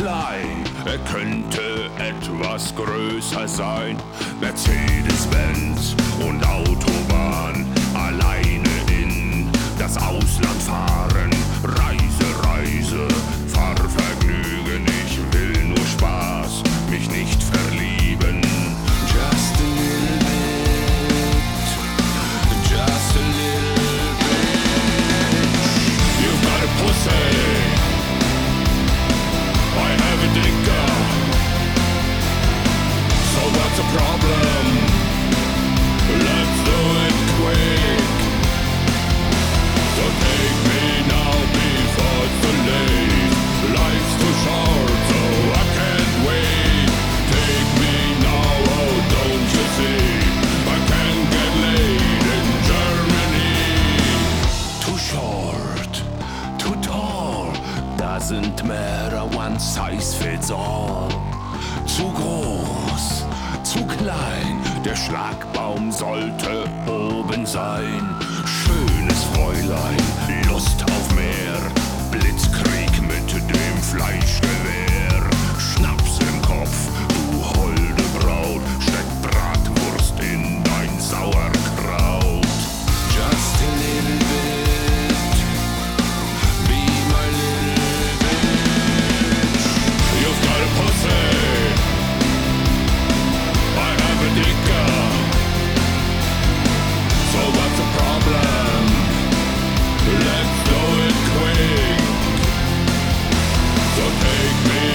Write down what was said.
klein, er könnte etwas größer sein. Mercedes-Benz und Autobahn, alleine in das Ausland fahren. Reise, Reise, Fahrvergnügen, ich will nur Spaß, mich nicht verlieben. Just a little bit, just a little bit. You've got a pussy, I have a dicker. So what's the problem? Let's do it quick. So take me now before it's too late. Life's too short, so I can't wait. Take me now, oh don't you see? I can't get laid in Germany. Too short, too tall, doesn't matter, one size fits all. Zu groß, zu klein, der Schlagbaum sollte oben sein. Schönes Fräulein, Lust auf mehr, Blitzkrieg mit dem Fleischgewehr. Schnaps im Kopf, du holde Braut, steck Bratwurst in dein Sauerkraut. Just a little bit, be my little bitch. You've got a pussy, I have a dicker. So what's the problem? Let's do it quick. So take me